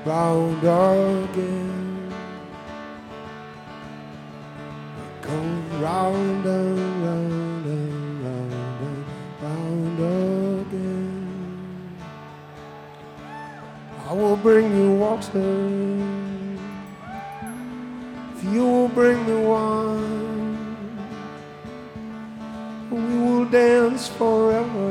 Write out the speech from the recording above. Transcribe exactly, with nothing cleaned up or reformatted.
round again. Go round and round and round and round again. I will bring you water, if you will bring me wine. We will dance forever